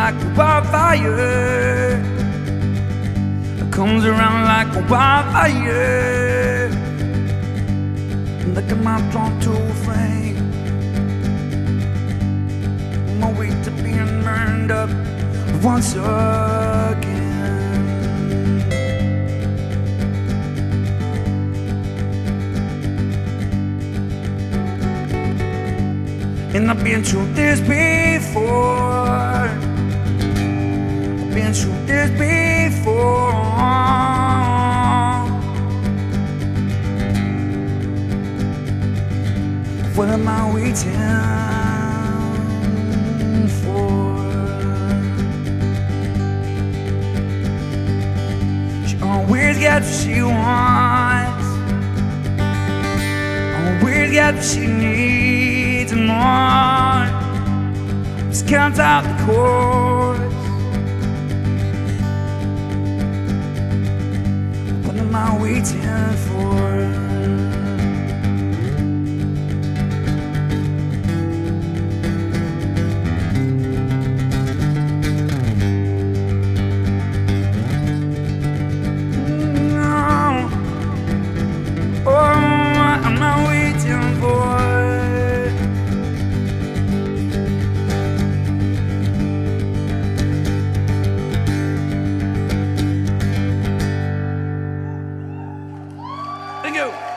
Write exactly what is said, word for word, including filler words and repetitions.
like a wildfire. It comes around like a wildfire. Look at my drawn to a flame. My way to being burned up once again. And I've been through this before. I've been through this before. What am I waiting for? She always gets what she wants, always gets what she needs and more. Just counts out the chords. What am I waiting for? Thank you.